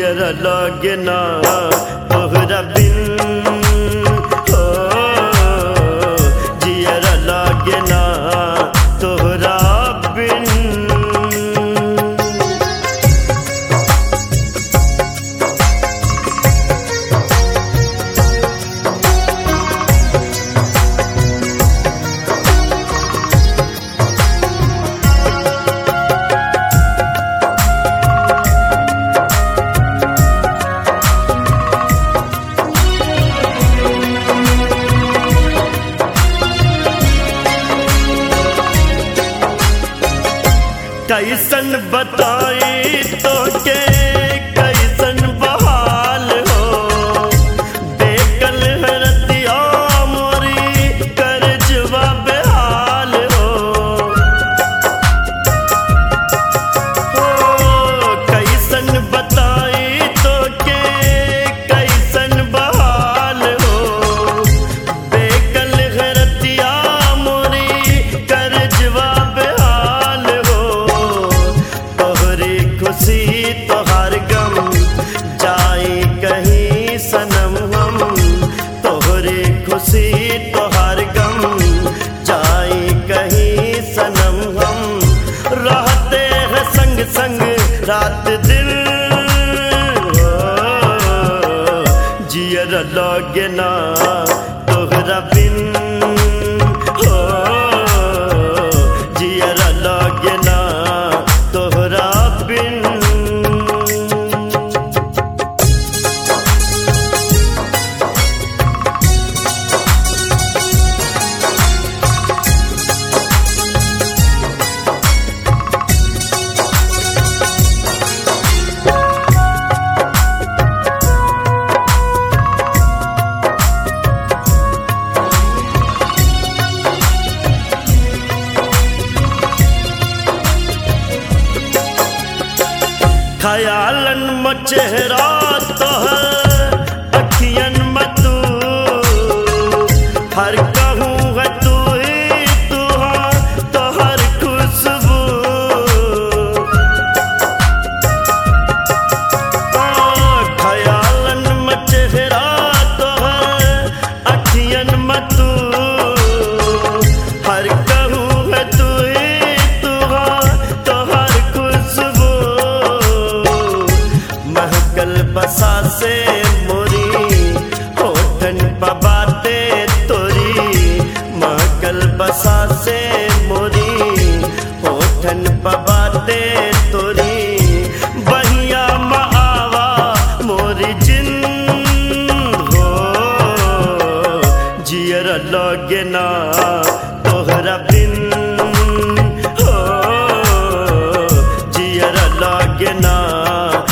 जियर लागे ना तोहरा बिन हो, जियर लागे ना तोहरा बिन। कैसन बताई तो के कैसन बहाल हो, बेकल हरतिया मोरी करजवा बेहाल हो। कैसन बताई तो के कैसन बहाल हो, बेकल हरतिया मोरी करजवा खुशी तोहार गम जाए कहीं सनम हम, तोहरे खुशी तोहार गम जाए कहीं सनम हम। रहते हैं संग संग रात दिन हो, जियर लागे ना तोहरा बिन हो, जियर लागे ना तोहरा बिन। ख्यालन में चेहरा तोहर अखियन में तू, हर कहूँ है तू ही तू तोहर खुशबू। ख्यालन में चेहरा तोहर अखियन में तू, हर कहूँ है तू ही तू तोहर खुशबू। महकल बसा से मोरी होठन पबाते तोरी, महकल बसा से मोरी होठन पबाते तोरी। बहिया मावा मोरी जिन हो, जियर लागे ना तोहरा बिन हो, जियर लागे ना